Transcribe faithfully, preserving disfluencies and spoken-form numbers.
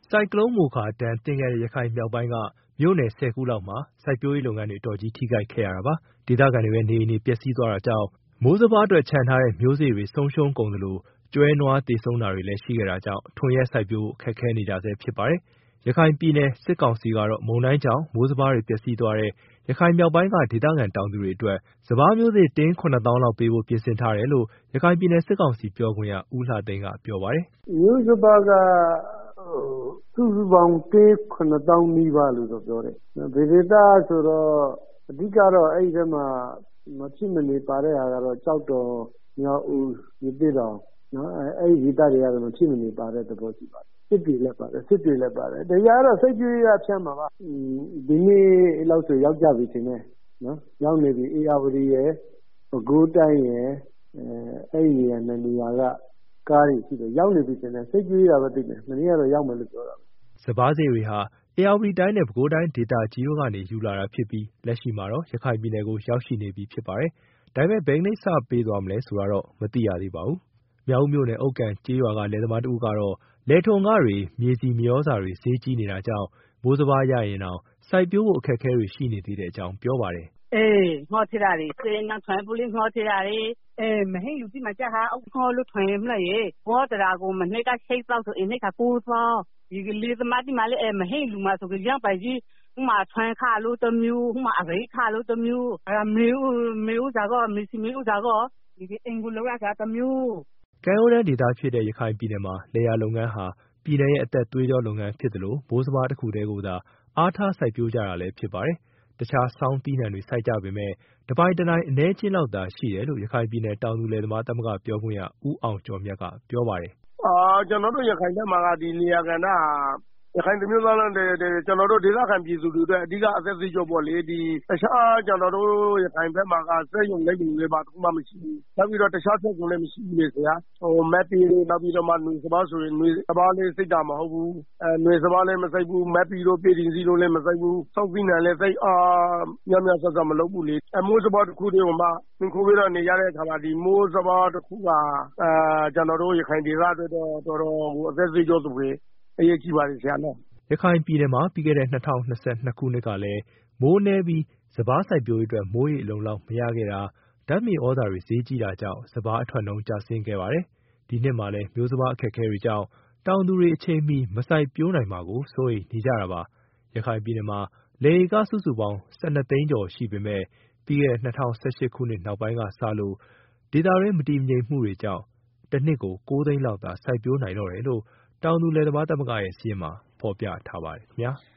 စိုက်ကလုန်းမိုခါဒဏ်သင့်ခဲ့တဲ့ရခိုင်မြောက်ပိုင်းကမြို့နယ်ဆယ်ခုလောက်မှာစိုက်ပျိုးရေးလုပ်ငန်းတွေအတော်ကြီးထိခိုက်ခဲ့ရတာပါ။ဒေသခံတွေရဲ့နေအိမ်တွေပျက်စီးသွားတာကြောင့်မိုးစပါးအတွက်ချန်ထားတဲ့မျိုးစေ့တွေဆုံးရှုံးကုန်သလိုကျွဲနွားသေဆုံးတာတွေလည်းရှိခဲ့တာကြောင့်ထွန်ရက်စိုက်ပျိုးဖို့ခက်ခဲနေကြဆဲဖြစ်ပါတယ်။ရခိုင်ပြည်နယ်စစ်ကောင်စီကတော့မုန်တိုင်းကြောင့်မိုးစပါးတွေပျက်စီးသွားတဲ့ရခိုင်မြောက်ပိုင်းကဒေသခံတောင်သူတွေအတွက်စပါးမျိုးစေ့တင်းခုနှစ်သောင်းလောက်ပေးဖို့ပြင်ဆင်ထားတယ်လို့ရခိုင်ပြည်နယ်စစ်ကောင်စီပြောခွင့်ရဦးလှသိန်းကပြောပါတယ်။မျိုးစပါးကစုစုပေါင်းတင်းခုနှစ်သောင်းနီးပါးလို့ပြောတယ်။ဗေဒေတာဆိုတော့အဓိကတော့အဲ့ဒီထဲမှာမဖြစ်မနေပါတဲ့ဟာကတော့ကြောက်တော်မြောက်ဦးရသေးတော်နော်အဲ့ဒီဒေသတွေကတော့မဖြစ်မနေပါတဲ့သဘောရှိပါတယ်။စစ်တွေလည်းပါတယ်စစ်တွေလည်းပါတယ်တရားတော့စိတ်ကြွေးရဖြတ်မှာပါဒီနေ့လောက်ဆိုရောက်ကြပြီထင်တယ်နော်ရောက်နေပြီအေရဝတီရဲ့ပဲခူးတိုင်းရဲ့အဲအဲ့ဒီနေရာနှစ်နေရာကကားတွေရှိတယ်ရောက်နေပြီထင်တယ်စိတ်ကြွေးရပဲသိတယ်မနေ့ကတော့ရောက်မယ်လို့ပြောတာစပါးစေတွေဟာအေရဝတီတိုင်းနဲ့ပဲခူးတိုင်းဒေသကြီးတို့ကနေယူလာတာဖြစ်ပြီးလက်ရှိမှာတော့ရခိုင်ပြည်နယ်ကိုရောက်ရှိနေပြီဖြစ်ပါတယ်ဒါပေမဲ့ဘယ်နှိမ့်စပေးသွားမလဲဆိုတာတော့မသိရသေးပါဘူးမြောက်ဦးမြို့နယ်အုတ်ကန်ကျေးရွာကလယ်သမားတဦးကတော့လယ်ထွန်ခတွေမြေစီမြေဩဇာတွေဈေးကြီးနေတာကြောင့်မိုးစပါးရရင်တော့စိုက်ပျိုးဖို့အခက်အခဲတွေရှိနေသေးတဲ့အကြောင်းပြောပါတယ်အေးငှောထရရီစေနထွန်ပူလင်းငှောထရရီအေးမဟင်းလူကြီးမကြဟာအောက်ခေါ်လို့ထွန်မလားရေဘောတရာကိုမနေ့ကချိတ်တော့ဆိုအင်းကကိုးသောဒီကလေးသမားဒီမလေးအဲမဟင်းလူမဆိုကြရပါကြီးဟိုမှာထွန်ခါလို့တမျိုးဟိုမှာအရိခါလို့တမျိုးအဲမျိုးမျိုးစားကောမစီမျိုးစားကောဒီအင်္ဂုလောကတမျိုးကဲရိုးတန်းဒေသဖြစ်တဲ့ရခိုင်ပြည်နယ်မှာလယ်ယာလုပ်ငန်းဟာပြည်နယ်ရဲ့အသက်သွေးကြောလုပ်ငန်းဖြစ်တယ်လို့မိုးစပါးတစ်ခုတည်းကိုသာအားထားစိုက်ပျိုးကြတာလည်းဖြစ်ပါတယ်။တခြားဆောင်းသီးနှံတွေစိုက်ကြပေမဲ့တပိုင်တနိုင်အနည်းချင်းလောက်သာရှိတယ်လို့ရခိုင်ပြည်နယ်တောင်သူလယ်သမားသမဂ္ဂပြောခွင့်ရဦးအောင်ကျော်မြတ်ကပြောပါတယ်။အာကျွန်တော်တို့ရခိုင်ဘက်မှာကဒီနေရာကဏ္ဍရခိုင်မျိုးသားလုံးကျွန်တော်တို့ဒေသခံပြည်သူတွေအတွက်အဓိကအသက်သွေးကြောပေါ့လေဒီတခြားကျွန်တော်တို့ရခိုင်ဘက်မှာကစက်ရုံလက်ရုံတွေပါတခုမှမရှိဘူးနောက်ပြီးတော့တခြားစက်ရုံလည်းမရှိဘူးလေဆရာဟိုမက်ပီတို့နောက်ပြီးတော့မှຫນွေစပါးဆိုရင်ຫນွေစပါးလေးစိတ်တာမဟုတ်ဘူးအဲຫນွေစပါးလည်းမစိတ်ဘူးမက်ပီတို့ပြည်တင်စီတို့လည်းမစိတ်ဘူးစောက်ပြီးနယ်လည်းစိတ်အာညံ့ညံ့ဆက်ဆက်မလုပ်ဘူးလေအမိုးစပါးတစ်ခုတည်းကမှသင်ခိုးပြီးတော့နေရတဲ့အခါမှာဒီမိုးစပါးတစ်ခုကအဲကျွန်တော်တို့ရခိုင်ဒေသအတွက်တော့တော်တော်ဟိုအသက်သွေးကြောသူတွေအရေးကြီးပါတယ်ဆရာနော်ရခိုင်ပြည်နယ်မှာပြီးခဲ့တဲ့၂၀၂၂ခုနှစ်ကလည်းမိုးနည်းပြီးစပါးစိုက်ပျိုးရေးအတွက်မိုးရေအလုံလောက်မရခဲ့တာဓာတ်မြေဩဇာတွေဈေးကြီးတာကြောင့်စပါးအထွက်နှုန်းကျဆင်းခဲ့ပါတယ်။ဒီနှစ်မှာလည်းမျိုးစပါးအခက်အခဲတွေကြောင့်တောင်သူတွေအချိန်မီမစိုက်ပျိုးနိုင်မှာကိုစိုးရိမ်နေကြတာပါ။ရခိုင်ပြည်နယ်မှာလယ်ဧကစုစုပေါင်း၁၂သိန်းကျော်ရှိပေမဲ့ပြီးခဲ့တဲ့၂၀၁၈ခုနှစ်နောက်ပိုင်းကစလို့ဒေသတွင်းမတည်မငြိမ်မှုတွေကြောင့်တစ်နှစ်ကို၉သိန်းလောက်သာစိုက်ပျိုးနိုင်တော့တယ်လို့တောင်သူလယ်သမားသမဂ္ဂရဲ့စာရင်းမှာဖော်ပြထားပါတယ်ခင်ဗျာ။